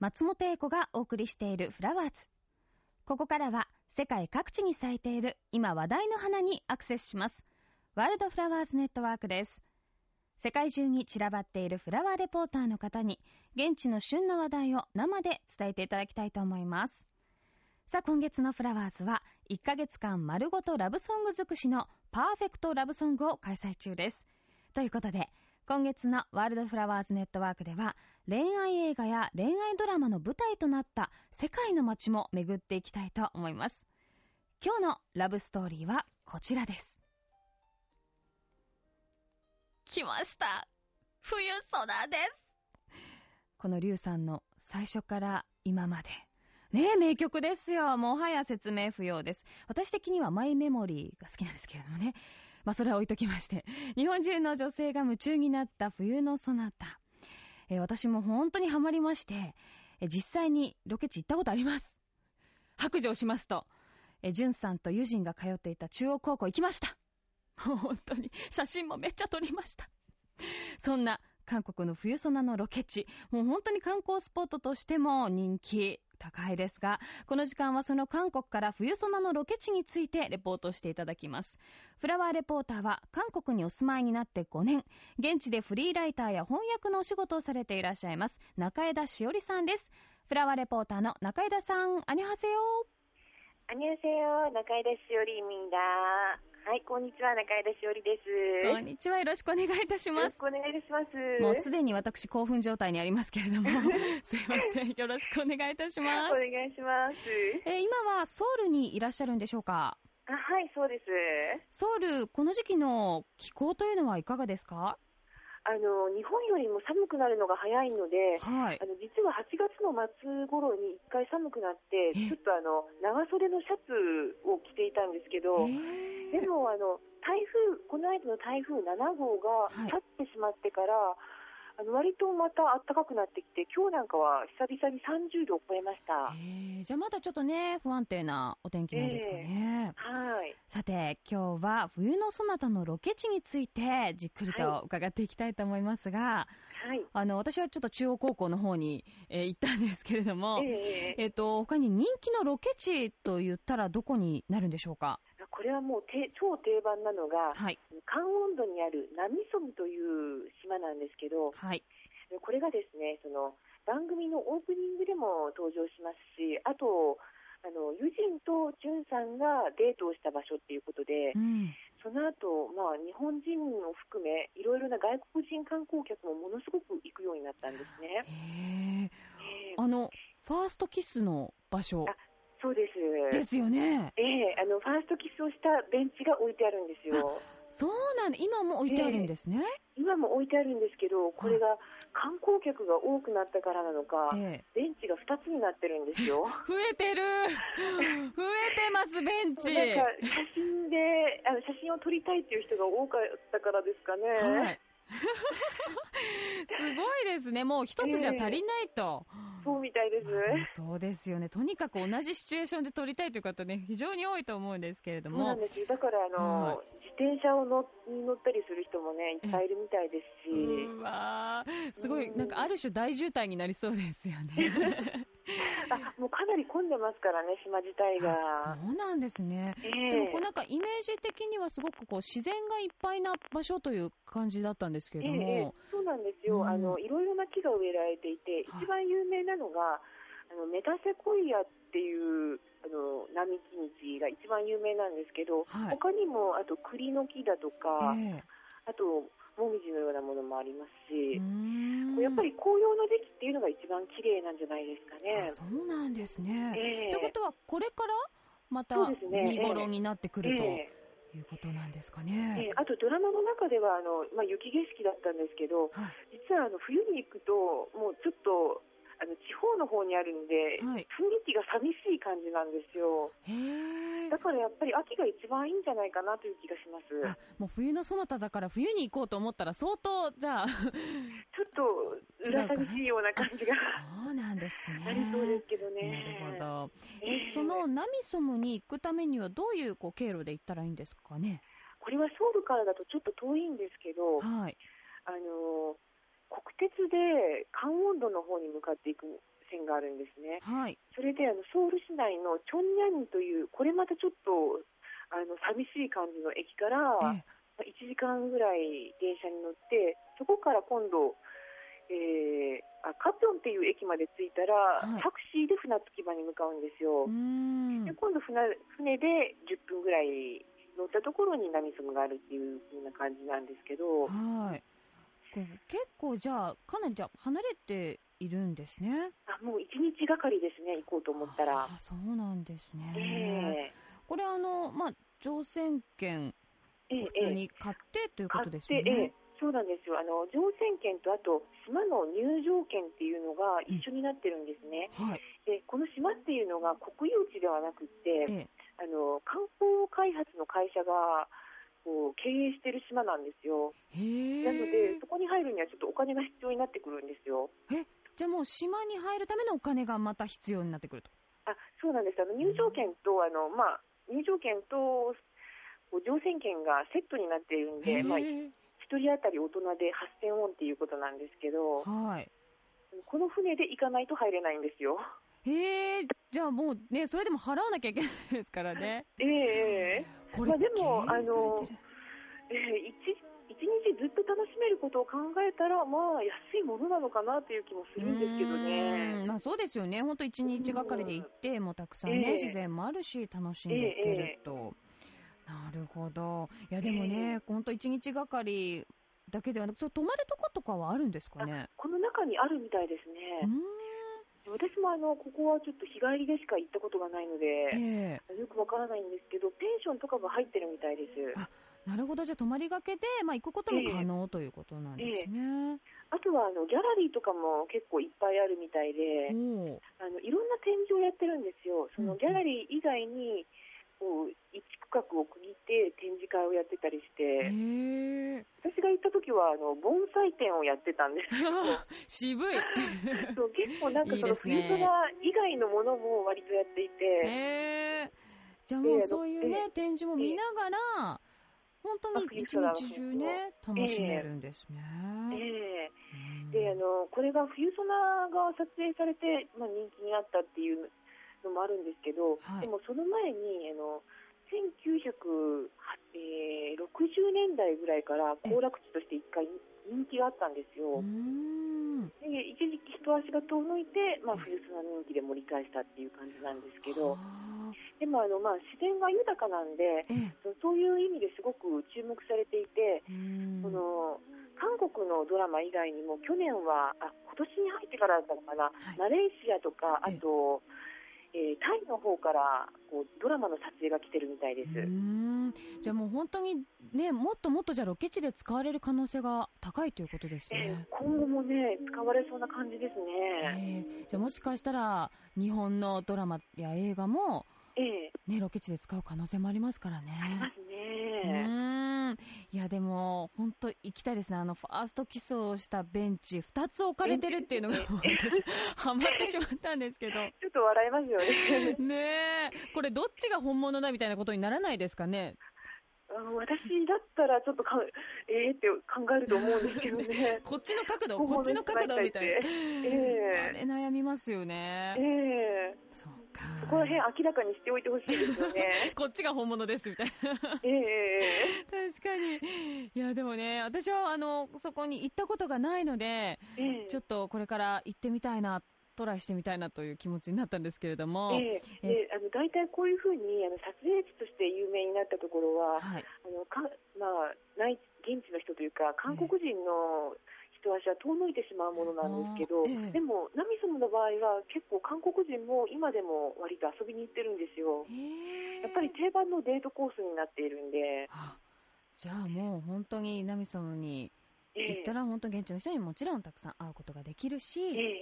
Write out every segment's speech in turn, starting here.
松本英子がお送りしているフラワーズ。ここからは世界各地に咲いている今話題の花にアクセスします。ワールドフラワーズネットワークです。世界中に散らばっているフラワーレポーターの方に現地の旬な話題を生で伝えていただきたいと思います。さあ、今月のフラワーズは1ヶ月間丸ごとラブソング尽くしのパーフェクトラブソングを開催中です。ということで、今月のワールドフラワーズネットワークでは恋愛映画や恋愛ドラマの舞台となった世界の街も巡っていきたいと思います。今日のラブストーリーはこちらです。来ました、冬空です。このリュウさんの最初から今までね、名曲ですよ。もはや説明不要です。私的にはマイメモリーが好きなんですけれどもね。それは置いときまして、日本中の女性が夢中になった冬のソナタ。私も本当にハマりまして、実際にロケ地行ったことあります。白状しますと、ジュンさんとユジンが通っていた中央高校行きました。もう本当に写真もめっちゃ撮りました。そんな韓国の冬ソナのロケ地、もう本当に観光スポットとしても人気高いですが、この時間はその韓国から冬ソナのロケ地についてレポートしていただきます。フラワーレポーターは韓国にお住まいになって5年、現地でフリーライターや翻訳のお仕事をされていらっしゃいます中枝しおりさんです。フラワーレポーターの中枝さん、アニョハセヨ。 アニョハセヨ、中枝しおりみんだ。はい、こんにちは、中枝しおりです。 こんにちは、よろしくお願いいたします。 よろしくお願いいたします。 もうすでに私興奮状態にありますけれどもすいません、よろしくお願いいたします。 お願いします。 今はソウルにいらっしゃるんでしょうか？ はい、そうです。 ソウル、この時期の気候というのはいかがですか？ 日本よりも寒くなるのが早いので、 はい、 実は8月の末頃に1回寒くなって、ちょっと長袖のシャツを着ていたんですけど、でもこの間の台風7号が去ってしまってから、割とまた暖かくなってきて、今日なんかは久々に30度を超えました。 じゃあまだちょっとね、不安定なお天気なんですかね。 はい。 さて、今日は冬のソナタのロケ地についてじっくりと伺っていきたいと思いますが、 はい、 私はちょっと中央高校の方に、行ったんですけれども、他に人気のロケ地と言ったらどこになるんでしょうか？ これはもう超定番なのが、 はい、 カンウォンドにあるナミソムという島なんですけど、 はい、 これがですね、その番組のオープニングでも登場しますし、あとユジンとジュンさんがデートをした場所っていうことで、その後、日本人を含めいろいろな外国人観光客もものすごく行くようになったんですね。 ファーストキスの場所。 そうです。 ですよね。 ファーストキスをしたベンチが置いてあるんですよ。 そうなんだ。今も置いてあるんですね。 今も置いてあるんですけど、これが観光客が多くなったからなのか、ベンチが2つになってるんですよ。 増えてる増えてます、ベンチ。 なんか写真を撮りたいっていう人が多かったからですかね。 はい。すごいですね。もう一つじゃ足りないと。 そうみたいです。 でもそうですよね。とにかく同じシチュエーションで撮りたいという方ね、非常に多いと思うんですけれども。 そうなんですよ。だから自転車を乗ったりする人もね、いっぱいいるみたいですし。 うわー、すごい、なんかある種大渋滞になりそうですよね。 もうかなり混んでますからね、島自体が。 そうなんですね。でもなんかイメージ的にはすごく自然がいっぱいな場所という感じだったんですけれども。 そうなんですよ。いろいろな木が植えられていて、一番有名なのがメタセコイアっていう並木道が一番有名なんですけど、他にもあと栗の木だとか、あともみじのようなものもありますし、やっぱり紅葉の時期っていうのが一番綺麗なんじゃないですかね。 そうなんですね。ということはこれからまた見頃になってくるということなんですかね。 あとドラマの中では雪景色だったんですけど、実は冬に行くともうちょっと地方の方にあるんで、雰囲気が寂しい感じなんですよ。だからやっぱり秋が一番いいんじゃないかなという気がします。 もう冬のそなただから冬に行こうと思ったら相当じゃあちょっと裏寂しいような感じがそうなんですね。 ありそうですけどね。 なるほど。そのナミソムに行くためにはどういう経路で行ったらいいんですかね？ これはソウルからだとちょっと遠いんですけど、国鉄でカンウォンドの方に向かっていく線があるんですね。 はい。 それでソウル市内のチョンニャンという、これまたちょっと寂しい感じの駅から1時間ぐらい電車に乗って、そこから今度、カピョンっていう駅まで着いたら、タクシーで船着き場に向かうんですよ。で今度船で10分ぐらい乗ったところにナミソムがあるっていう風な感じなんですけど、 はい。結構じゃあかなり離れているんですね。 もう1日がかりですね、行こうと思ったら。 そうなんですね。これ乗船券普通に買ってということですよね。 そうなんですよ。乗船券とあと島の入場券っていうのが一緒になってるんですね。でこの島っていうのが国有地ではなくて、観光開発の会社が経営している島なんですよ。なのでそこに入るにはちょっとお金が必要になってくるんですよ。 じゃあもう島に入るためのお金がまた必要になってくると。 そうなんです。入場券と入場券と乗船券がセットになっているんで、1人当たり大人で8000ウォンっていうことなんですけど、この船で行かないと入れないんですよ。 じゃあもうね、それでも払わなきゃいけないですからね。 これでも一日ずっと楽しめることを考えたら、安いものなのかなという気もするんですけどね。 そうですよね。本当一日がかりで行って、もうたくさんね、自然もあるし楽しんでいけると。なるほど。いやでもね、本当一日がかりだけではなく、泊まるとことかはあるんですかね。 この中にあるみたいですね。私もここはちょっと日帰りでしか行ったことがないので、よくわからないんですけど、ペンションとかが入ってるみたいです。 なるほど。じゃあ泊まりがけで、行くことも可能ということなんですね。 あとはギャラリーとかも結構いっぱいあるみたいで、いろんな展示をやってるんですよ。そのギャラリー以外に一区画を区切って展示会をやってたりして、私が行った時は盆栽展をやってたんですよ。 渋い結構なんかその冬空以外のものも割とやっていて、 じゃあもうそういうね、展示も見ながら本当に一日中ね、楽しめるんですね。 でこれが冬空が撮影されて、人気になったっていうのもあるんですけど、でもその前に1960年代ぐらいから行楽地として一回人気があったんですよ。で一時期一足が遠のいて、冬空人気で盛り返したっていう感じなんですけど、でも自然が豊かなんで、そういう意味ですごく注目されていて、韓国のドラマ以外にも去年は今年に入ってからだったのかな、マレーシアとかあとタイの方からドラマの撮影が来てるみたいです。 じゃあもう本当にね、もっともっとじゃあロケ地で使われる可能性が高いということですね。 今後もね、使われそうな感じですね。 じゃあもしかしたら日本のドラマや映画も、ロケ地で使う可能性もありますからね。 ありますね。 いやでも本当行きたいですね。ファーストキスをしたベンチ2つ置かれてるっていうのが私ハマってしまったんですけどちょっと笑いますよね。 ねえ、これどっちが本物だみたいなことにならないですかね。 私だったらちょっとって考えると思うんですけどね。 こっちの角度みたいな、あれ悩みますよね。そうか、 そこら辺明らかにしておいてほしいですよね。 こっちが本物ですみたいな確かに。いやでもね、私はそこに行ったことがないので、ちょっとこれから行ってみたいな、トライしてみたいなという気持ちになったんですけれども、 大体こういうふうに撮影地として有名になったところは、現地の人というか韓国人の人足は遠のいてしまうものなんですけど、でもナミソムの場合は結構韓国人も今でも割と遊びに行ってるんですよ。やっぱり定番のデートコースになっているんで。 じゃあもう本当にナミソムに行ったら本当現地の人にもちろんたくさん会うことができるし、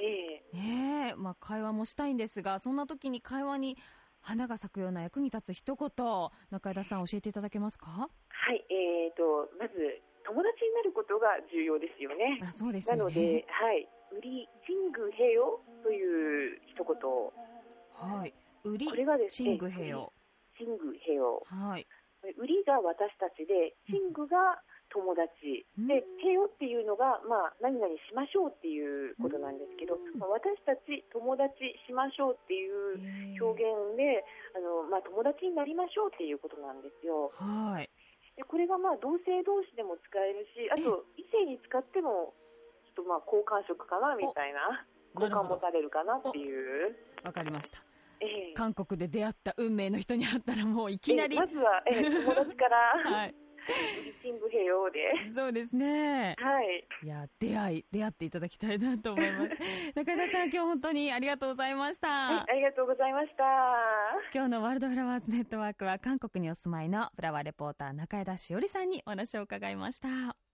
会話もしたいんですが、そんな時に会話に花が咲くような役に立つ一言、中枝さん教えていただけますか。 はい、まず友達になることが重要ですよね。 そうですよね。 なので、ウリチングヘヨという一言。 ウリこれがですね、 チングヘヨ。 チングヘヨ。 はい。 ウリが私たちで、チングが友達で、へよっていうのが、何々しましょうっていうことなんですけど、私たち友達しましょうっていう表現で、友達になりましょうっていうことなんですよ。 はい。 でこれが同性同士でも使えるし、あと異性に使ってもちょっと好感触かなみたいな、好感持たれるかなっていう。 わかりました。韓国で出会った運命の人に会ったらもういきなり、 まずは、友達から、 はい、 リチングヘヨで。 そうですね。 はい。 いや、出会っていただきたいなと思います。中田さん、今日本当にありがとうございました。 はい、ありがとうございました。 今日のワールドフラワーズネットワークは韓国にお住まいのフラワーレポーター中枝しおりさんにお話を伺いました。